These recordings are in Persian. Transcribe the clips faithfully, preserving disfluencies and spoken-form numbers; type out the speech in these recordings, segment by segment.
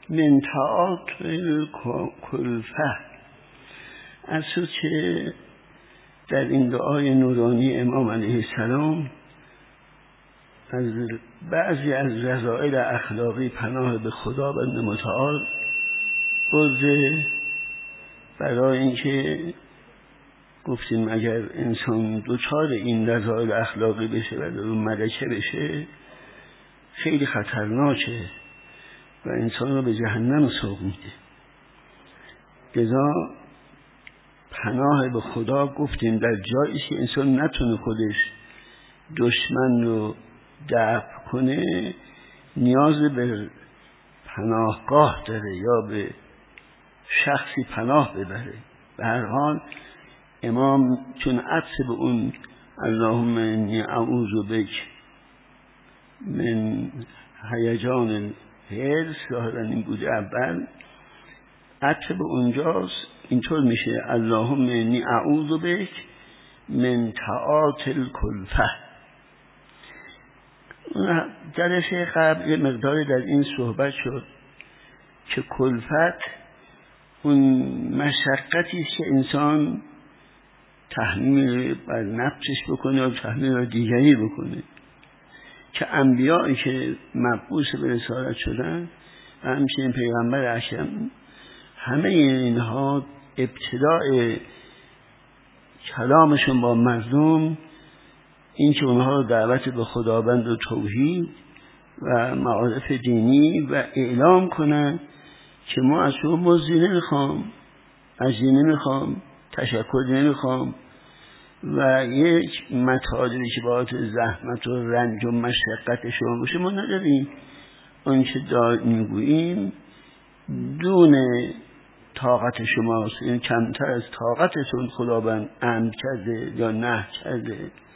من تعاطی کلفه، از تو که در این دعای نورانی امام علیه السلام از بعضی از رذائل اخلاقی پناه به خداوند متعال برده، برای اینکه گفتیم اگر انسان دوچار این رذائل اخلاقی بشه و در اون ملکه بشه خیلی خطرناکه و انسان رو به جهنم سوق میده. لذا پناه به خدا گفتیم در جایی که انسان نتونه خودش دشمن رو دفع کنه نیاز به پناهگاه داره یا به شخصی پناه ببره. به هر حال امام چون عطف به اون اللهم انی اعوذ بک من هیجان الحرص ظاهرا این بوده اول، عطف به اونجاست، اینطور میشه اللهم انی اعوذ بک من تعاطی الکلفه. جلسه قبل یه مقداری در این صحبت شد که کلفت اون مشقتی که انسان تحمیل بر نفسش بکنه و تحمیل بر دیگری بکنه، که انبیایی که مبعوث به رسالت شدن و همچنین پیغمبر اکرم، همه اینها ابتداء کلامشون با مردم این که اونها رو دعوت به خداوند و توحید و معارف دینی و اعلام کنن که ما از شما مزدی نمیخوام، اجری نمیخوام، تشکر نمیخوام و یک مطالبی که باعث زحمت و رنج و مشقت شما باشه ما نداریم. اون که دار میگوییم دون طاقت شماست، این کمتر از طاقتتون خداوند امر کرده یا نه کرده.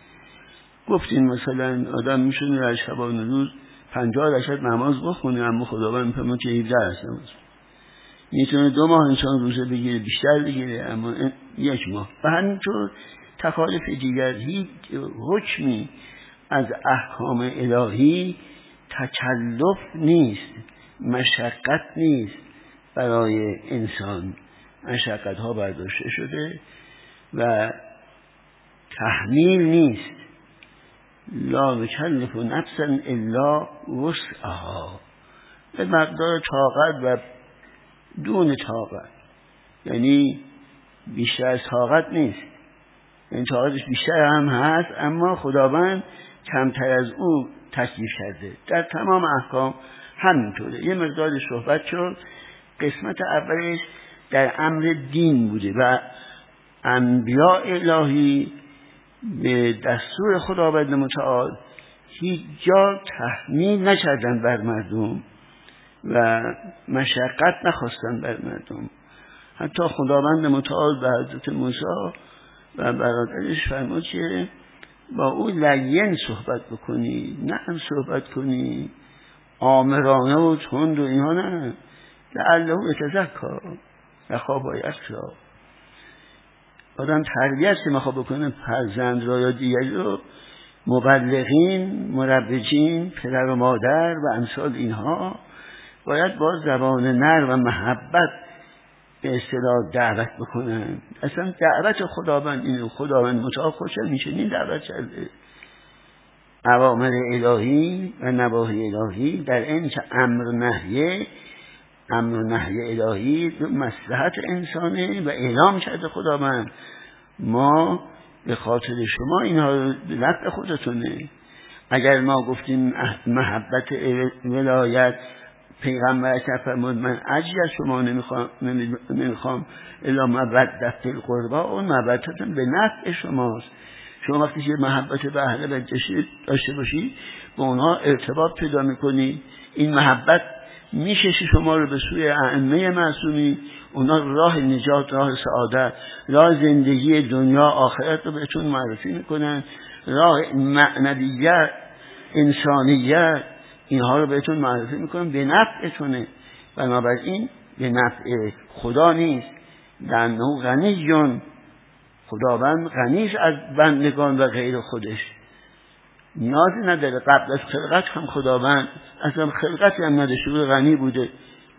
گفتیم مثلا آدم میشونه در شبانه روز پنجاه درصد نماز بخونه اما خداوند میفهمه که هفده درصد نماز. میتونه دو ماه انسان روزه بگیره بیشتر بگیره اما یک ماه. و همینطور تکالیف دیگر، هیچ حکمی از احکام الهی تکلف نیست، مشقت نیست برای انسان، مشقت ها برداشته شده و تحمیل نیست. لا یکلف نفسا الا وسعها، به مقدار طاقت و دون طاقت، یعنی بیشتر از طاقت نیست، این طاقتش بیشتر هم هست اما خداوند کمتر از او تکلیف کرده. در تمام احکام همینطوره. یه مقدار صحبت شد، قسمت اولش در امر دین بوده و انبیاء الهی به دستور خداوند متعال هیچ جا تحمیل نکردن بر مردم و مشقت نخواستن بر مردم. حتی خداوند متعال به حضرت موسی و برادرش فرمود که با او لین صحبت بکنی، نه هم صحبت کنی آمرانه و تند و اینها، نه، لعله یتذکر یخاف یخشی. آدم تربیت که میخواد بکنه فرزند را یا دیگری رو، مبلغین، مربجین، پدر و مادر و امثال اینها باید با زبان نرم و محبت به اصطلاح دعوت بکنن. اصلا دعوت خداوند اینه، خداوند متعال خوشحال میشه این دعوت کرده. اوامر الهی و نواهی الهی در این که امر نهیه، امر نهی الهی مصلحت انسانه و اعلام کرده خداوند ما به خاطر شما اینها به نفع خودتونه. اگر ما گفتیم محبت ولایت، پیغمبر فرمود من اجری از شما نمیخوام نمیخوام الا مودت فی القربی، اون مودت به نفع شماست. شما وقتی که محبت به اهل بیت داشته باشید با اونها ارتباط پیدا میکنید، این محبت میکشه شما رو به سوی ائمه معصومین، اونا راه نجات، راه سعادت، راه زندگی دنیا آخرت رو بهتون معرفی میکنن، راه معنویت، انسانیت، اینها رو بهتون معرفی میکنن، به نفعتونه. بنابراین به نفع خدا نیست، لأنه غنیون، خداوند غنیش از بندگان و غیر خودش، نیازی نداره. قبل از خلقت هم خداوند اصلا خلقتی هم نداشته، غنی بوده.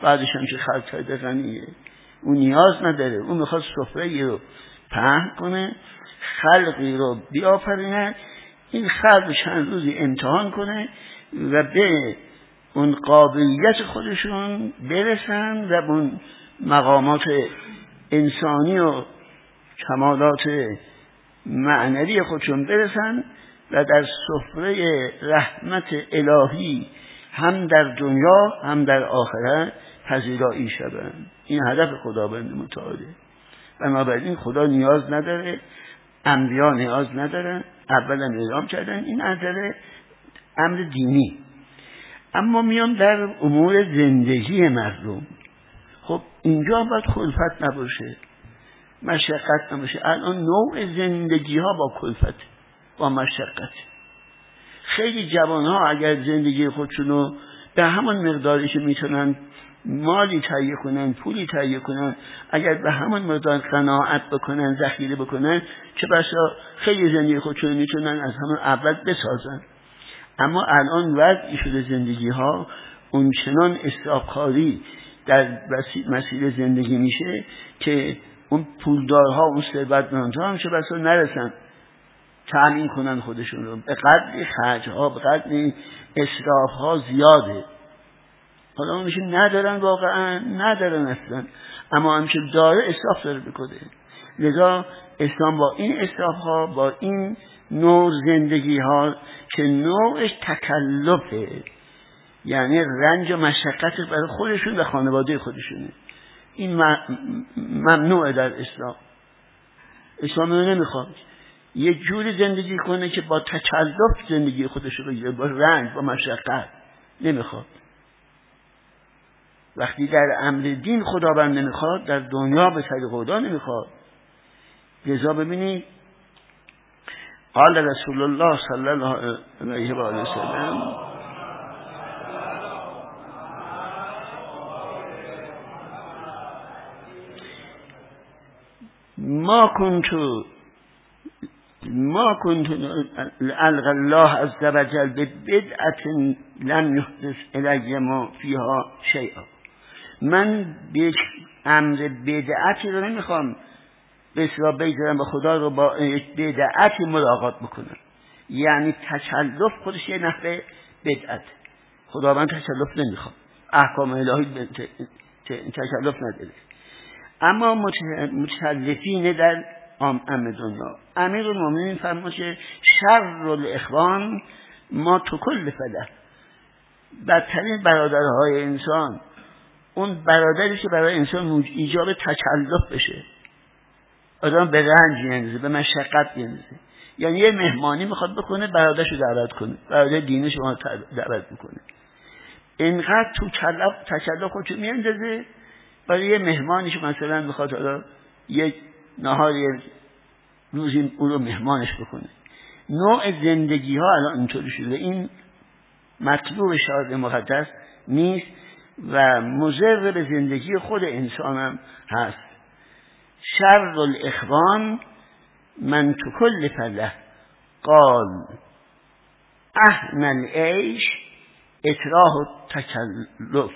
بعدش هم که خلق کرده غنیه، اون نیاز نداره، اون میخواد سفره رو پهن کنه، خلقی رو بیافرینه، این خلق چند روزی امتحان کنه و به اون قابلیت خودشون برسن و اون مقامات انسانی و کمالات معنوی خودشون برسن و در سفره رحمت الهی هم در دنیا هم در آخرت پذیرایی شوند. این هدف خداوند متعاله. بنابراین خدا نیاز نداره، انبیا نیاز ندارن، اولا اعلام کردن این نظر امر دینی. اما میام در امور زندگی مردم. خب اینجا باید کلفت نباشه، مشقت نباشه. الان نوع زندگی ها با کلفت، با مشقت. خیلی جوان ها اگر زندگی خودشونو به همون مقداری که میتونن مالی تهیه کنن، پولی تهیه کنن، اگر به همون مقدار قناعت بکنن، ذخیره بکنن، چه بسا خیلی زندگی خودشون میتونن از همون اول بسازن. اما الان وضعی شده زندگی ها اونچنان اسرافکاری در مسیر زندگی میشه که اون پولدارها، اون ثروتمندها هم چه بسا نرسن تأمین کنن خودشون رو. به قدری خرجها، به قدری اسرافها زیاده. حالا اون میشه ندارن، واقعا ندارن اصلا، اما همیشه داره اسراف داره بکنه. لذا اسلام با این اسراف ها، با این نوع زندگی ها که نوعش تکلفه، یعنی رنج و مشقت برای خودشون و خانواده خودشونه، این ممنوعه در اسلام. اسلام رو نمیخواد یه جوری زندگی کنه که با تکلف زندگی خودش رو بگیره، با رنج، با مشقت نمیخواد. وقتی در امر دین خداوند نمیخواد، در دنیا به طریق خدا نمیخواد. لذا ببینید قال رسول الله صلی الله علیه و آله وسلم ما كنت ما كنت القى الله عز وجل ببدعة لم يحدث الی ما فیها شیئا. من به امر بدعتی رو نمیخوام به اصطلاح بگذارم، به خدا رو با بدعت ملاقات بکنم. یعنی تکلف خودش یه نحوه بدعت. خداوند تکلف نمیخواد، احکام الهی تکلف نداره. اما متکلفین در امر دنیا، امیر المؤمنین فرمود که شر الاخوان ما تکلف له. بدترین برادرهای انسان اون برادری که برای انسان ایجاب تکلف بشه، آدم به رنج ینزه، به مشقت ینزه. یعنی یه مهمانی میخواد بکنه، برادرشو دعوت کنه، برادر دینی شما دعوت میکنه، اینقدر تو تکلف تکلف خودشو میاندازه برای یه مهمانیش، مثلا میخواد حالا یک نهاری روزی اون رو مهمانش بکنه. نوع زندگی ها الان اینطوری شده. این مطلوب شرع مقدس نیست و مضر به زندگی خود انسان هم هست. شر الاخوان من تکلف له قال احن العیش اکراه التکلف.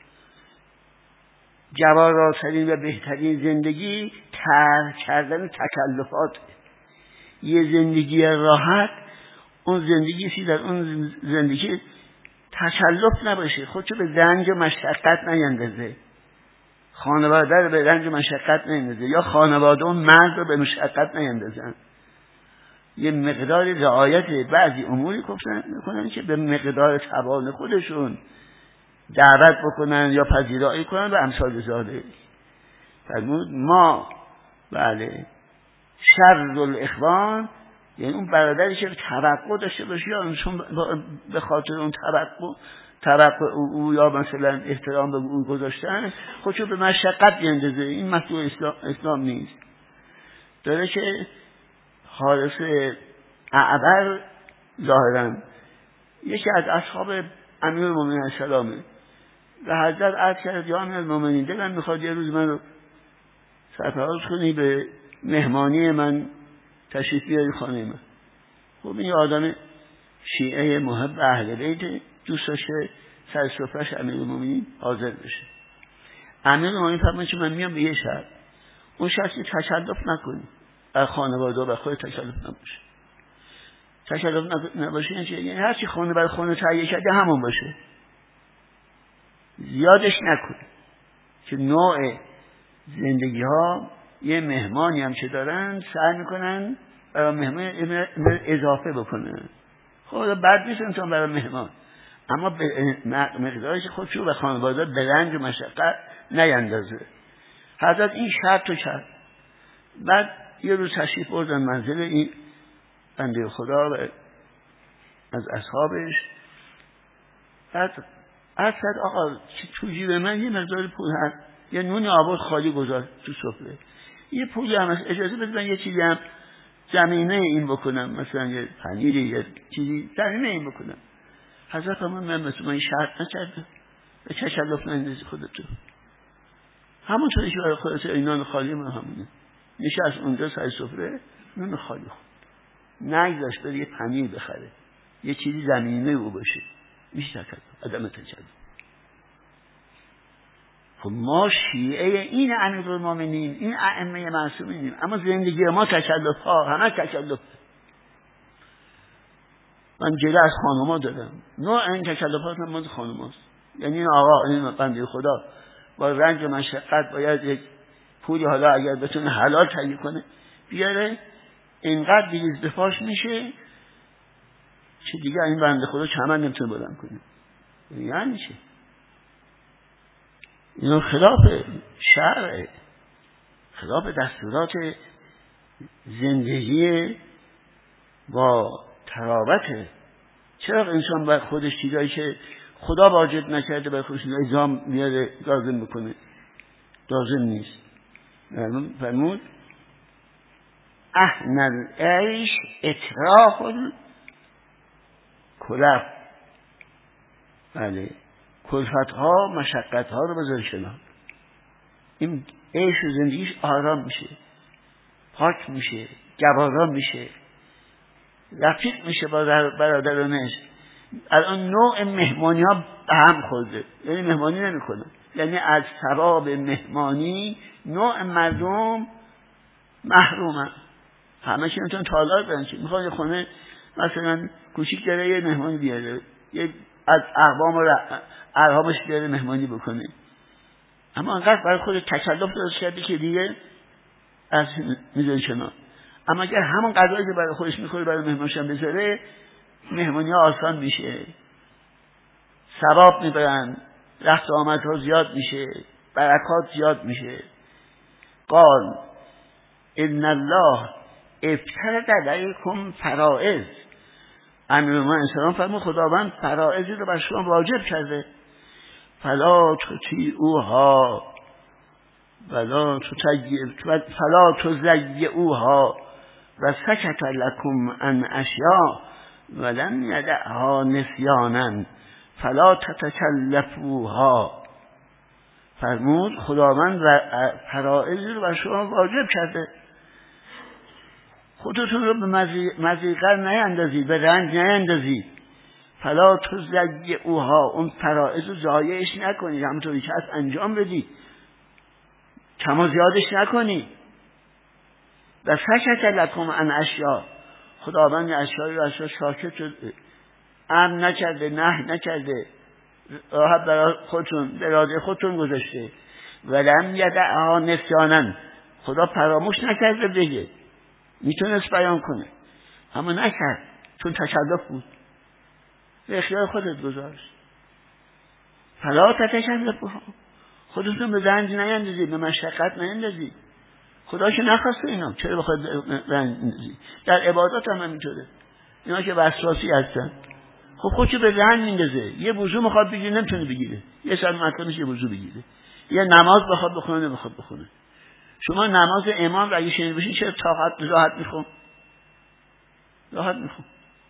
جواراترین و بهترین زندگی ترک کردن تکلفات. یه زندگی راحت اون زندگی که در اون زندگی تکلف نباشه، خودشو به رنج و مشقت نیندازه، خانواده رو به رنج و مشقت نیندازه، یا خانواده اون مرد رو به مشقت نیندازن. یه مقدار رعایت بعضی اموری میکنن که به مقدار توان خودشون دعوت بکنن یا پذیرایی کنن و امثال ذالک. فرمود ما بله شر الاخوان، یعنی اون برادری که توقع داشته باشه یا چون به خاطر اون توقع توقع او یا مثلا احترام به او گذاشتن خودشو به مشقت بیندازه. این مطلوب اسلام, اسلام نیست. داره که حارس اعبر ظاهرا یکی از اصحاب امیرالمومنین علیه السلامه و حضرت عرض کرد یا امیرالمومنین دلم میخواد یه روز من رو سرپرست کنی، به مهمانی من تشریف بیاری خانه من. خب این آدم شیعه محب اهل بیت دوست داشته سر سفرش امیرالمومنین حاضر بشه. امیر ما میفهمن که من میام به یه شهر، اون شخصی تکلف نکنی از خانواده و خود تکلف نباشه. تکلف نباشه یعنی هر چی خونه برای خونه تهیه کرده همون باشه، زیادش نکنی که نوع زندگی ها یه مهمانی هم که دارن سعی میکنن برای مهمان اضافه بکنن. خب بعد نیست انسان برای مهمان، اما به مقدارش خودشو به خانواده به رنج و مشقت نیندازه. حضرت این شرط و شرط. بعد یه روز تشریف بردن منزل این بنده خدا و از اصحابش. بعد عرض کرد آقا تو جیب من یه مقدار پول هست، یه نون آورد خالی گذاشت تو سفره، یه پولی هم هست، اجازه بده من یه چیزی هم زمینه این بکنم، مثلا یه پنیری یه چیزی زمینه این بکنم. حضرت من من مثل من شرط نکرده، به تکلف نندازی خودتو، همونطوری که برای خودت این نان خالی من همونه. نشست اونجا سر سفره نون خالی خود، نگذاشت بره یه پنیر بخره، یه چیزی زمینه او باشه، میشه تکلف، عدم تکلف. خب ما شیعه این امیرالمومنین، این ائمه معصومینیم، اما زندگی ما تکلف ها، همه تکلف. من جلو از خانوما دادم، نوع این تکلفات هم مال خانوماست. یعنی این آقا این بنده خدا با رنج و مشقت باید یک پولی حالا اگر بتونه حلال تهیه کنه بیاره، اینقدر دیگه دفاعش میشه که دیگه این بنده خدا چمن نمیتونه بلند کنه. یعنی چه؟ اینو خلاف شرع، خلاف دستورات زندگی با تراوته. چرا انسان بر خودش چیزایی که خدا واجب نکرده بر خودش الزام میاره لازم بکنه؟ لازم نیست. فرمود احن العیش اطراح الکلف. بله، کلفت ها مشقت ها رو بذار کنار. این عیش و زندگیش آرام میشه، پاک میشه، گوارا میشه، رفیق میشه با برادرانش. الان نوع مهمانی ها به هم خورده، یعنی مهمانی نمی کنن، یعنی از ثواب مهمانی نوع مردم محرومن. همه چی میتونن تالار برن، چی میخوان یه خونه مثلا کوچیک داره یه مهمانی بیاره، یه از اقوام و ارهامش بیاره مهمانی بکنه، اما انقدر برای خود تکلف درست کرده که دیگه از میذاره کنار. اما اگر همون غذایی که برای خودش میخوره برای مهمانش هم بذاره، مهمانی ها آسان میشه، ثواب میبرن، رفت و آمد ها زیاد میشه، برکات زیاد میشه. قال ان الله افترض علیکم فرائض. امیرالمومنین اسلام فرمود خداوند فرائضی رو بر شما واجب کرده. فلا تطیعوها ولا تطیعوها فلا تضیعوها و سکت لکم عن اشیاء ولم یدعها نسیانا فلا تتکلفوها. فرمود خداوند فرائضی رو بر شما واجب کرده، خودتون رو به مضیقه نیندازید، به رنج نیندازید. فلا تضیعوها، اون فرائض رو ضایعش نکنید، همونطوری که هست انجام بدید، کم و زیادش نکنید. و سکت لکم عن اشیاء، خداوند اشیایی رو اشیاء ساکت شد، امر نکرده، نهی نکرده، راحت برای خودتون اراده خودتون گذاشته. ولم یدعها نسیانا، خدا فراموش نکرده بگه، میتونست بیان کنه اما نکرد، چون تکلف بود، به اختیار خودت گذاشت. فلا تتکلفوها، خودتون به رنج نیندازید، به مشقت نیندازید. خدا که نخواسته اینا، چرا بخواد رنج اندازید؟ در عبادات هم همینطوره، اینا که وسواسی هستن خب خودشو به رنج میندازه. یه وضو میخواد بگیره نمیتونه بگیره، یه سال مکانش یه وضو بگیره، یه نماز بخواد بخونه نمیخواد بخونه. شما نماز امام را اگه شنید باشین چرا طاقت راحت میخون؟ راحت میخون.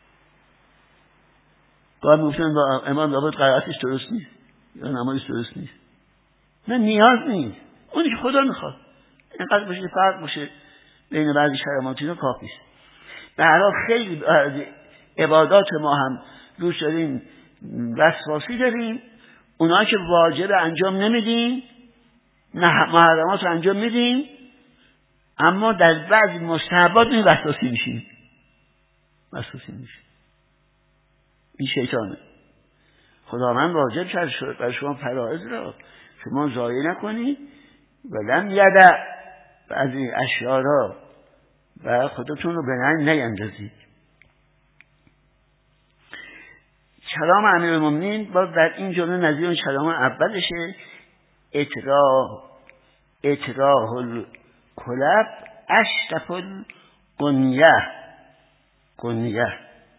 گاهی میگفتن با امام لابد قرائتش درست نیست یا نمازش درست نیست. نه، نیاز نیست، اونی که خدا میخواد اینقدر باشه، فرق باشه بین بعضی شرماتی و کافیست. به هر حال خیلی عبادات ما هم روش داریم وسواسی داریم، اونها که واجب انجام نمیدیم نه محرمات رو انجام میدیم، اما در بعضی مستحبات می وسواسی میشیم وسواسی میشیم این شیطانه. خداوند واجب کرد بر شما فرائض را شما ضایع نکنید و لم یدع بعضی اشیاء را و خودتون رو به ننگ نیندازید. کلام امیرالمومنین باز در این جمله نظیر اون کلام اولشه. اطراح اطراح الکلب اشرف القنیه قنیه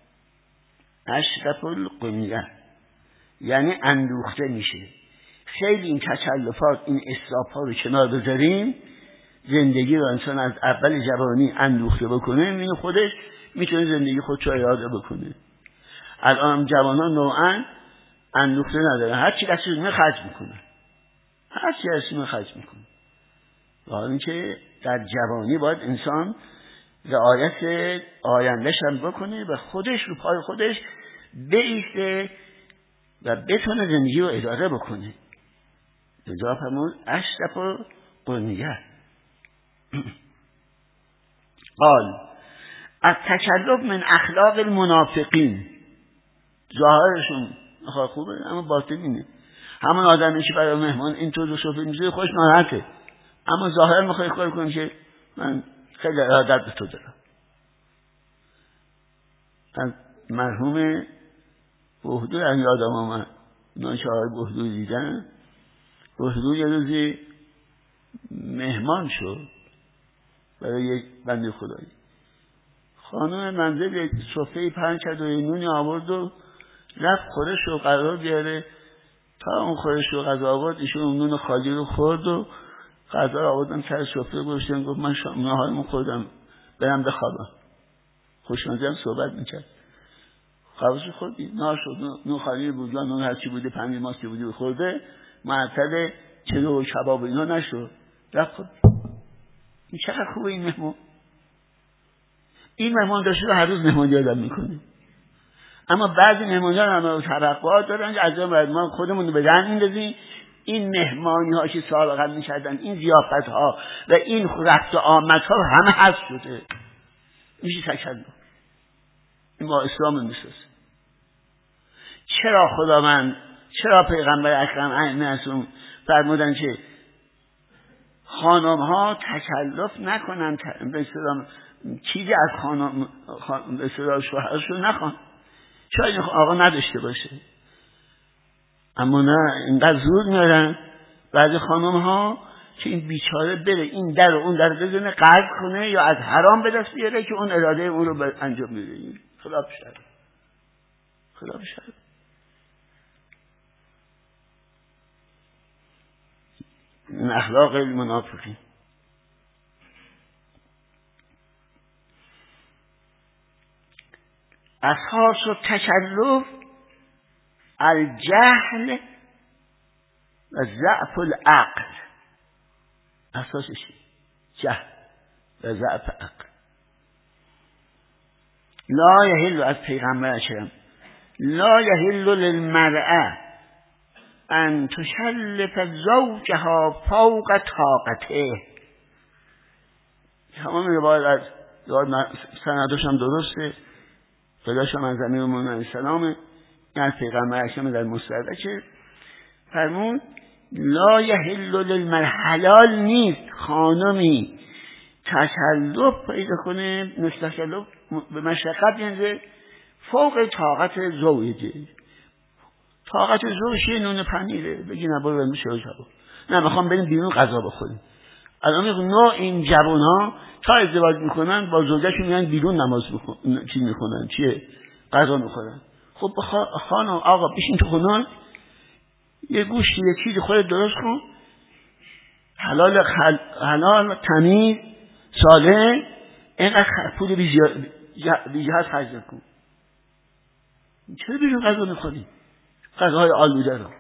اشرف القنیه یعنی اندوخته میشه. خیلی این تکلفات این اسراف ها رو کنار بذاریم، زندگی رو انسان از اول جوانی اندوخته بکنه، این خودش میتونه زندگی خودش رو اراده بکنه. الان جوانان نوعا اندوخته نداره، هر چی دستش میاد خرج میکنه، هر چی دستش میاد خرج میکنه. حالا اینکه در جوانی باید انسان رعایت آیندهش هم بکنه و خودش رو پای خودش بایسته و بتونه زندگی رو اداره بکنه. لذا فرمود اشرف و قنیه. قال التکلف من اخلاق المنافقین. ظاهرشون خوبه اما باطن اینه. همون آدمی که برای مهمان اینطور رو سفره میذاره خوش ناراحته، اما ظاهر میخوای کار کنی که من خیلی ارادت به تو دارم. از مرحوم بهدور هم یادم آمد، اونا که آقای بهدور دیدن، بهدور یه روزی مهمان شد برای یک بنده خدایی. خانم منزل یک سفره پهن کرد و نونی آورد و رفت خورش و قرار بیاره. تا اون خورش و غذا آورد ایشون اون نون خالی رو خورد و غذا رو آوردن سر سفره گذاشتن. گفت من شام ناهارمو خوردم برم بخوابم. خوشمزه هم صحبت میکرد. خوابش خوردی نهار شد، نون خالی بود یا نون هرچی بوده، پنیر ماستی بوده خورده، معطل چلو و کباب اینا نشد، رفت خورد. این چقدر خوبه این مهمان. این مهمان داشته هر روز مهمانی آدم میکنه. اما بعضی مهمانیان هم توقعات دارن که از ما خودمون رو به درد میندازیم. این مهمانی ها که سابقا میکردن، این ضیافت ها و این رفت و آمد ها همه حذف شده. میشه تکلف. این با اسلام میسازه. چرا خداوند، چرا پیغمبر اکرم معصوم فرمودن که خانم ها تکلف نکنن، به اصطلاح چیزی از خانم به اصطلاح شوهرشون نخوان. شاید آقا نداشته باشه، اما نه اینقدر زور میارن بعضی خانم ها که این بیچاره بره این در و اون در بزنه، قرض کنه یا از حرام به دست بیاره که اون اراده اون رو انجام میده. خلاف شرع، خلاف شرع. من اخلاق المنافقین. اساس و تکلف الجهل و ضعف العقل. اساسش جهل و ضعف عقل. لا یحل، از پیغمبر اکرم، لا یحل للمرأة ان تکلف زوجها فوق طاقته. تمام روایت از سندش هم درسته، خداش هم از امیرالمومنین علیه السلام، از پیغمبر اکرم در مستدرک فرمود لا یحل للمرأة، حلال نیست خانمی تکلف پیدا کنه، مثل تکلف به مشقت ینزه فوق طاقت زوجه. طاقت زوجش یه نون پنیره، بگی نبار برمی شروع شبا، نه میخوام بریم بیرون غذا بخوریم. الان میگم نه، این جوان ها تا ازدواج میکنن با زوجهشون میان بیرون نماز میخونن، چی میخونن، چیه غذا میخورن. خب خانم آقا بشین تو خونه، یه گوشتی یه چیزی خودت درست کن، حلال خل... حلال تمیز سالم، اینقدر پول بیجهت خرج کن. چرا بیرون غذا میخوریم؟ غذاهای آلوده رو.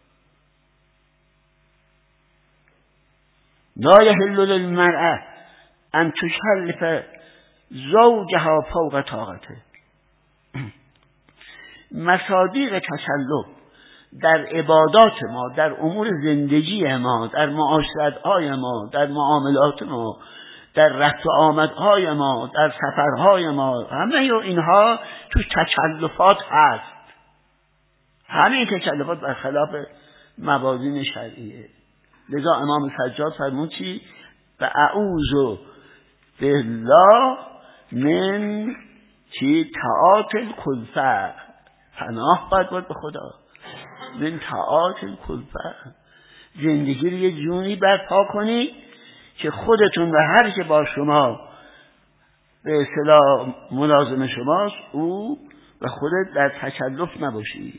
لا یحل للمرأة ان تکلف زوجها فوق طاقته. مصادیق تکلف در عبادات ما، در امور زندگی ما، در معاشرت‌های ما، در معاملات ما، در رفت و آمدهای ما، در سفرهای ما، همه اینها توش تکلفات هست. همه این تکلفات برخلاف موازین شرعیه. لذا امام سجاد فرمود چی؟ و اعوذ بالله من چی؟ طاعات الکلفه. پناه باید بود به خدا من طاعات الکلفه. زندگی رو یه جونی برپا کنی که خودتون و هر که با شما به اصطلاح ملازم شماست او و خودت در تکلف نباشی.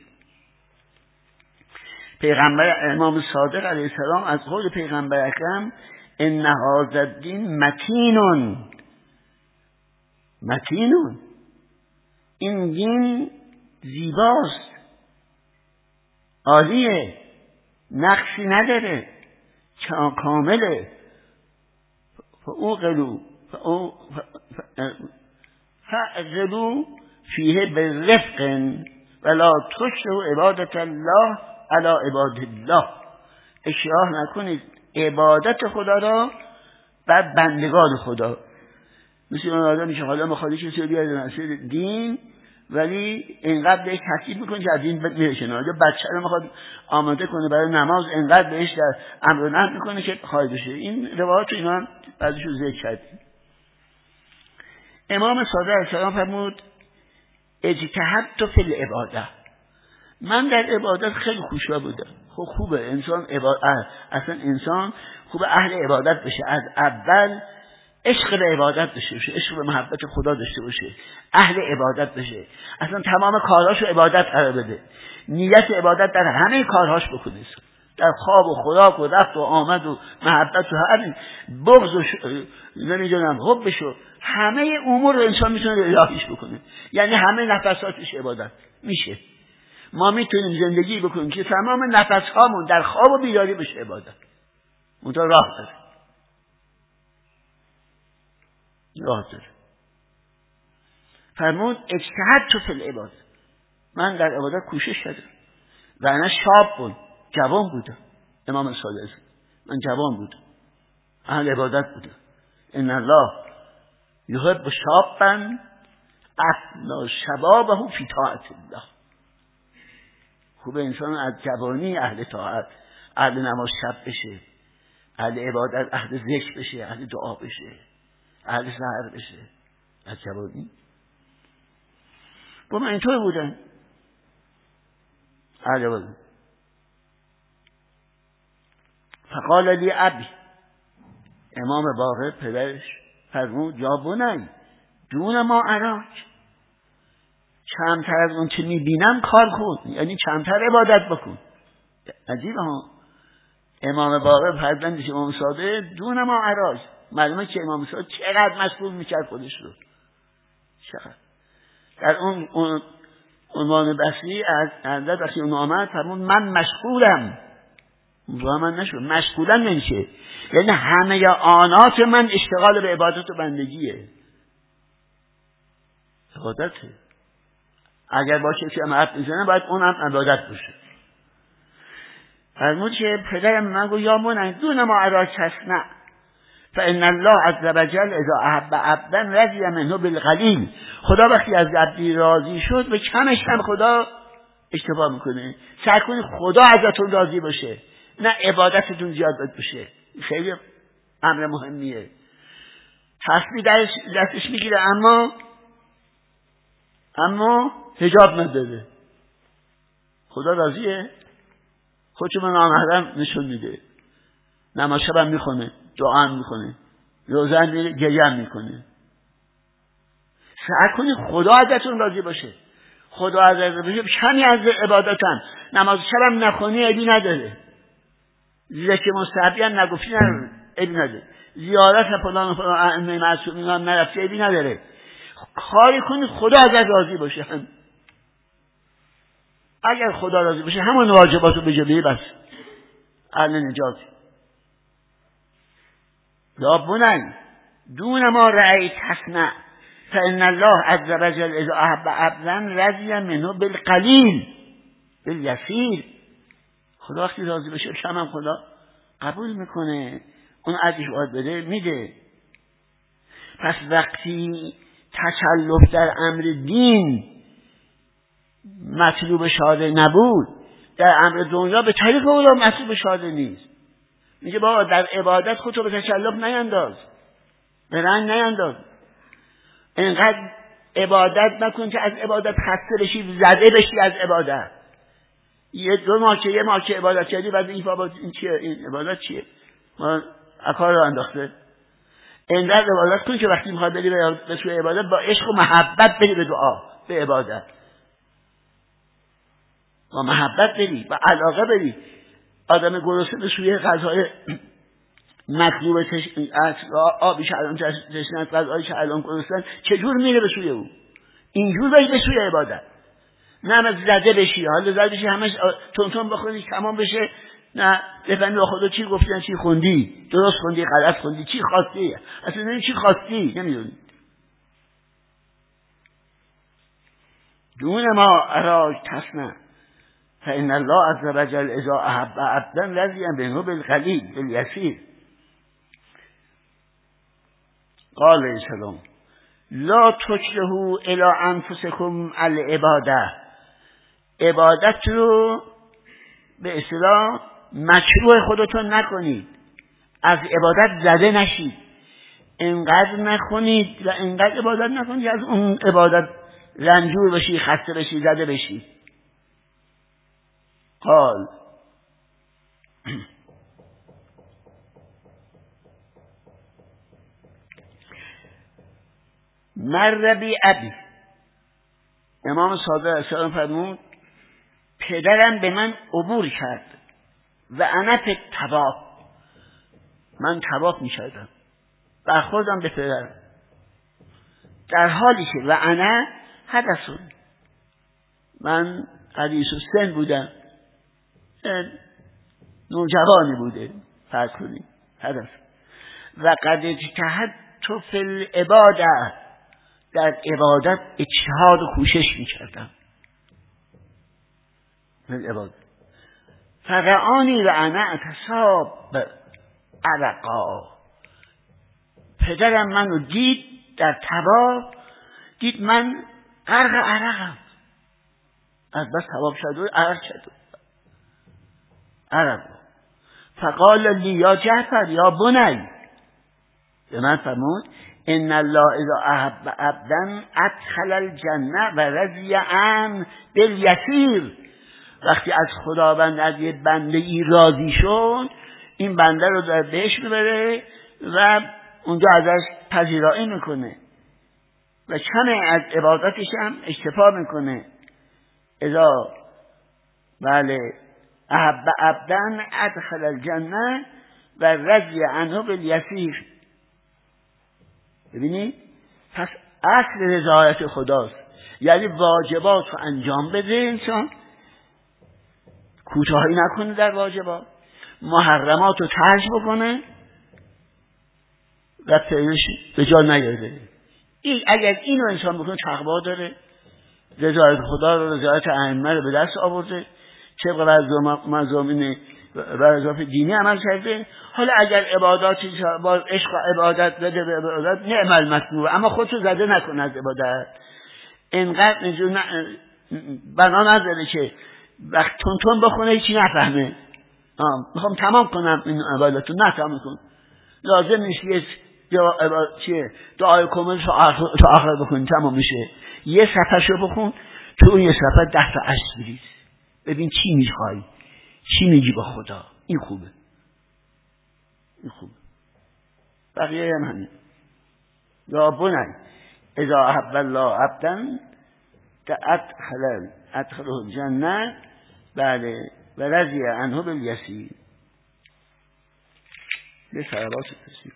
پیغمبر امام صادق علیه السلام از قول پیغمبر اکرم ان هذا الدین متین متین، این دین زیباست، عالیه، نقصی نداره، کامله. فاوقلو فاعقلو فیه بالرفق ولا تشروا عبادت الله علی عباد الله. اشراح نکنید عبادت خدا را بر بندگان خدا. مثل اون آدمی که حالا میخواد کسی رو بیاره مسیر دین ولی اینقدر بهش تاکید میکنه که از دین میرشنه. یا بچه رو میخواد آماده کنه برای نماز، اینقدر بهش در امر و نهی میکنه که خواهد بشه. این روایات اینا هم بعضیشو ذکر کردیم. امام صادق علیه السلام فرمود اجتهدت فی العباده. من در عبادت خیلی خوشا بودم. خب خوبه انسان عبادت، اصلا انسان خوبه اهل عبادت بشه. از اول عشق به عبادت داشته باشه، عشق به محبت خدا داشته باشه، اهل عبادت بشه، اصلا تمام کارهاشو عبادت قرار بده، نیت عبادت در همه کارهاش بکنه، در خواب و خوراک و رفت و آمد و محبت و هر بغض و ش... نمیدونم حبش و همه امور رو انسان میتونه الهیش بکنه. یعنی همه نفساتش عبادت میشه. ما میتونیم زندگی بکنیم که تمام نفسهامون در خواب و بیداری بشه عبادت. اونجا راه داره، راه داره. فرمود اجتهدت فی العبادة. من در عبادت کوشش کردم و انا شاب بود، جوان بودم. امام صادق من جوان بودم، اهل عبادت بودم. ان الله یحب شابا افنا شبابه فی طاعت الله. خوب انسان از جوانی اهل طاعت، اهل نماز شب بشه، اهل عبادت، اهل ذکر بشه، اهل دعا بشه، اهل سحر بشه از جوانی. با من اینطور بودم اهل عبادت. فقال لی ابی، امام باقر پدرش فرمود یا بنی دون ما اراک، کمتر از اون که میبینم کار کن، یعنی کمتر عبادت بکن. عجیبه ها، امام باقر فرزندش امام صادق دون ما اراک. معلومه که امام صادق چقدر مشغول میکرد خودش رو، چقدر. در اون عنوان بحثی از حضرت وقتی اون آمد فرمود من مشغولم، اونجا من نشد مشغولم نمیشه، یعنی همه آنات من اشتغال به عبادت و بندگیه، عبادته. اگر باشه که حرف میزنه باید اون هم عبادت باشه. فرمود که پدرم من گو یا من دون ما اراک تصنع فان الله عز وجل اذا احب عبدا رضی منه بالقلیل. خدا وقتی از عبدی راضی شد به کمش هم خدا اشتباه میکنه. سعی کنید خدا ازتون راضی باشه، نه عبادتتون زیاد بشه. خیلی امر مهمیه. تسبیح دستش میگیره اما اما حجاب نداره. خدا راضیه؟ خودشو من آمدم نشون میده. نماز شب هم میخونه، دعا هم میکنه، روزه میره، گریه هم میکنه. سعی کنید خدا ازتون راضی باشه. خدا ازتون راضی باشه کمی از عبادتم. نماز شب هم نخونی عیبی نداره، ذکر مستحبی هم نگفتی نداره، عیبی نداره، زیارت فلان و فلان ائمه معصومین هم نرفتی عیبی نداره. کاری کنید خدا ازت راضی باشه. هم اگر خدا راضی باشه همون واجباتو بجبی بس اهل نجات. یا بنی دون ما رأی تصنع فان الله عز وجل اذا احب عبدا رضی منه بالقلیل بالیسیر. خدا وقتی راضی بشه کم هم خدا قبول میکنه، اون اجرش باید بده میده. پس وقتی تکلف در امر دین مطلوب شاده نبود، در امر دنیا به طریق اولا مطلوب شاده نیست. میگه بابا در عبادت خودتو به تکلف نینداز، به رنگ نینداز، اینقدر عبادت نکن که از عبادت خسته بشی، زده بشی از عبادت. یه دو ماه که یه ماه که عبادت کردی بعد این بابا این چیه، این عبادت چیه، ما اکار رو انداخته. اینقدر عبادت کن که وقتی میخواد بری به سوی عبادت با عشق و محبت بری به دعا، به عبادت با محبت بری، با علاقه بری. آدم گرسنه به سوی غذای مطلوب آبی که الان تشنه است، غذایی که الان گرسنه، چجور میره به سوی او؟ اینجور بری به سوی عبادت، نه همه زده بشی، حالا زده بشی همش تون تون بخونی تمام بشه، نه بفهمی با خدا چی گفتن، چی خوندی، درست خوندی، غلط خوندی، چی خواستی، اصلا نمی چی خواستی نمیدونی. دون ما اراج تسنه فإن الله عز وجل اذا احب عبدا رضی بینه بالقلیل بالیسیر. قال علیه السلام لا تکرهوا الی انفسکم العباده. عبادت رو به اصطلاح مکروه خودتون نکنید، از عبادت زده نشید، اینقدر نخونید و اینقدر عبادت نکنید از اون عبادت رنجور بشی، خسته بشی، زده بشی. قال مر بی ابی، امام صادق علیه السلام فرمود پدرم به من عبور کرد و انا فی الطواف، من طواف می کردم برخوردم به پدرم در حالی که و انا حدثون، من حدیث السن بودم، نوجوانی بوده، فرض کنید حدث. و قد اجتهدت فی العباده، در عبادت اجتهاد و کوشش می کردم العبادة. فرعانی و انا اتصاب عرقا، پدرم منو دید در طواف، دید من غرق عرقم، از بس طواف شد و عرق شد عرق. فقال لی یا جعفر یا بنی، به من فرمود ان الله اذا احب عبدا ادخل الجنه و رضی عنه بالیسیر. وقتی از خداوند از یه بنده ای راضی شد، این بنده رو در بهشت میبره و اونجا ازش پذیرایی میکنه و کمی از عبادتش هم اکتفا میکنه. اذا بله احب عبدا ادخل الجنه و رضی عنه بالیسیر. ببینید پس اصل رضایت خداست، یعنی واجبات رو انجام بده انسان، کوتاهی نکنه در واجبات، محرمات رو ترک بکنه و پیش به جا نیاره. این اگر اینو انسان بکنه تقوا داره، رضایت خدا رو، رضایت ائمه رو به دست آورده، طبق مضامین و وظایف دینی عمل کرده. حالا اگر عباداتی با عشق و عبادت بده به عبادت نعم المطلوب، اما خودتو زده نکن از عبادت. اینقدر اینجور بنا نداره که وقت تون تون بخونه هیچی نفهمه. میخوام تمام کنم این عبادتو، نه تمام کن. لازم نیست یه چیه دعای کامل تا آخر بکنی تمام میشه. یه صفحه شو بخون، تو اون یه صفحه ده تا عشق بریز، ببین چی میخوای، چی میگی با خدا. این خوبه، این خوبه. بقیه هم همین. یا بنی اذا احب الله عبدا ادخل ادخله الجنه بله و رضی عنه بالیسیر. به صلوات تسلیم.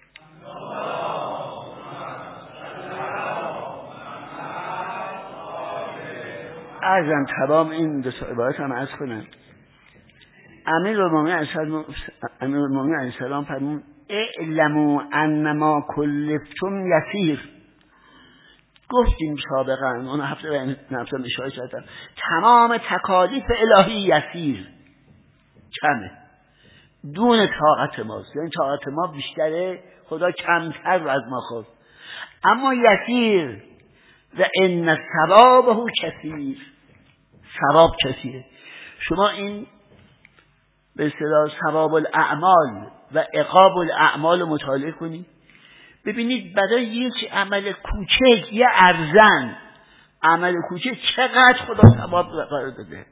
ارزم تمام این دو تا عبارت هم عرض کنم. امیرالمومنین علیه السلام فرمود اعلموا انما کلفتم یسیر. گفتیم سابقا اون هفته و هفته اشاره کردم تمام تکالیف الهی یسیر، کمه، دون طاقت ماست، یعنی طاقت ما بیشتره، خدا کمتر رو از ما خواست. اما یسیر و ان ثوابه کثیر، ثواب کثیره. شما این به اصطلاح ثواب الاعمال و عقاب الاعمال مطالعه کنید، ببینید برای یک عمل کوچک، یه ارزن عمل کوچک چقدر خدا ثواب قرار داده.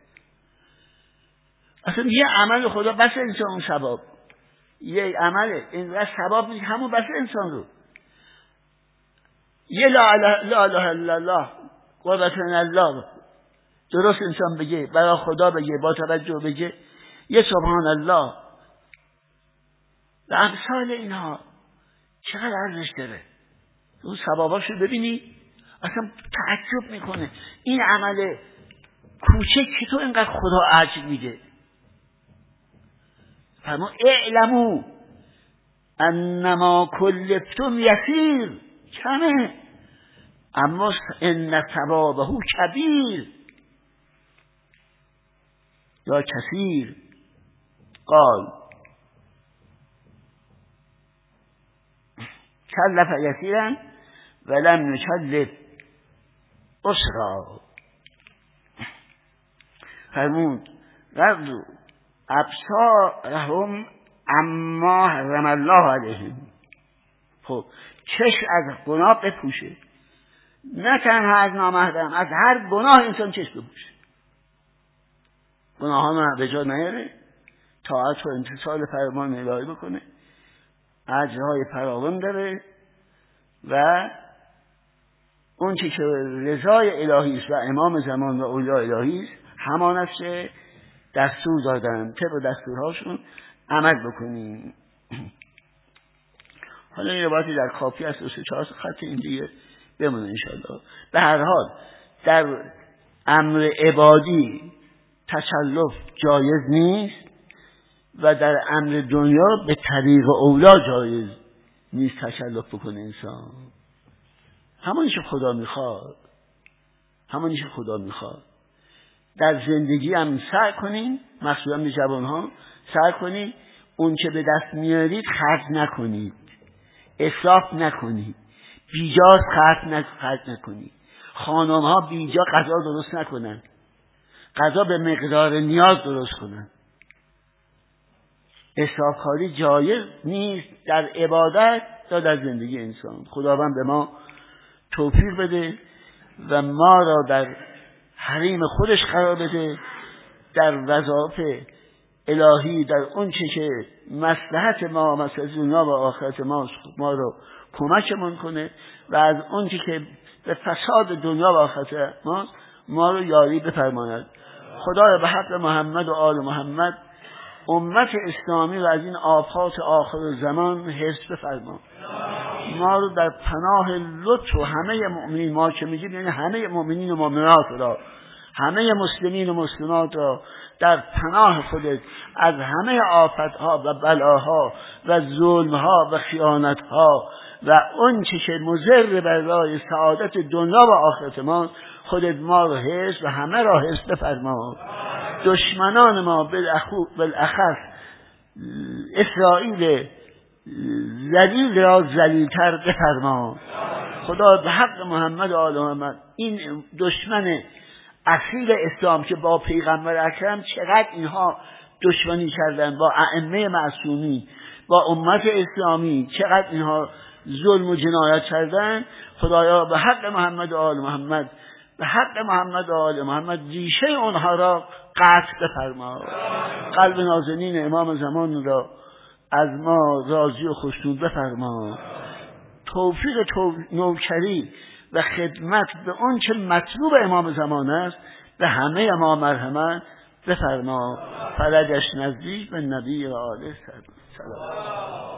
اصلا یه عمل خدا بس انسان اون ثواب، یه عمل اینقدر ثواب نیست همون بس انسان رو. یه لا اله الا الله قربة الله درست انسان بگه، برای خدا بگه، با توجه بگه، یه سبحان الله و امثال اینها چقدر ارزش داره. اون ثواباشو ببینی اصلا تعجب میکنه. این عمل کوچک که تو اینقدر خدا اجر میده. فرما اعلمو انما کلفتم یسیر، کمه اما ان ثوابه کبیر یا کثیر. قال کلف یسیرا ولم یکلف اسرا. فرمود غضوا ابصارهم اما حرم الله علیهم. خب چشم از گناه بپوشه، نه تنها از نامحرم، از هر گناه انسان چشم بپوشه، گناهان به جا نیاره، طاعت و امتثال فرمان الهی بکنه، اجرهای فراوان داره و اون چی که رضای الهی است و امام زمان و اولیاء الهی است همان است که دستور دادن، طبق دستورهاشون عمل بکنیم. حالا این روایتی در کافی است، دو سه چهار خط این دیگه بمونه انشاءالله. به هر حال در امر عبادی تشلف جایز نیست و در امر دنیا به طریق اولا جایز نیست تشلف بکنه انسان. همونی که خدا میخواد، همونی که خدا میخواد. در زندگی هم سعی کنین، مخصوصا به جوانها سعی کنین اون که به دست میارید خرج نکنید، اسراف نکنید، بیجا خرج نکنید. خانم ها بیجا غذا درست نکنن، غذا به مقدار نیاز درست کنن. اسرافکاری جایز نیست در عبادت یا در زندگی انسان. خداوند به ما توفیق بده و ما را در حریم خودش قرار بده، در وظایف الهی، در اون چه که مصلحت ما، مصلحت دنیا و آخرت ما ما رو کمکمون کنه و از اون چه که به فساد دنیا و آخرت ما ما رو یاری بفرماید. خدایا به حق محمد و آل محمد امت اسلامی و از این آفات آخر زمان حفظ بفرما. ما رو در پناه لطف و همه مؤمنین، ما که میگیم یعنی همه مؤمنین و مؤمنات را، همه مسلمین و مسلمات را در پناه خودت از همه آفتها و بلاها و ظلمها و خیانتها و اون چه که مضر برای سعادت دنیا و آخرت ما، خودت ما رو حفظ و همه را حفظ بفرما. دشمنان ما بالاخص اسرائیل ذلیل را ذلیل‌تر بفرما. خدا به حق محمد و آل محمد این دشمن اصیل اسلام که با پیغمبر اکرم چقدر اینها دشمنی کردن، با ائمه معصومی، با امت اسلامی چقدر اینها ظلم و جنایت کردن، خدایا به حق محمد و آل محمد، به حق محمد و آل محمد ریشه اونها را قطع بفرما. قلب نازنین امام زمان را از ما راضی و خوشنود بفرما. توفیق تو... نوکری و خدمت به اون چه مطلوب امام زمان است به همه ما مرحمت بفرما. فرجش نزدیک به نبی و آله سلام.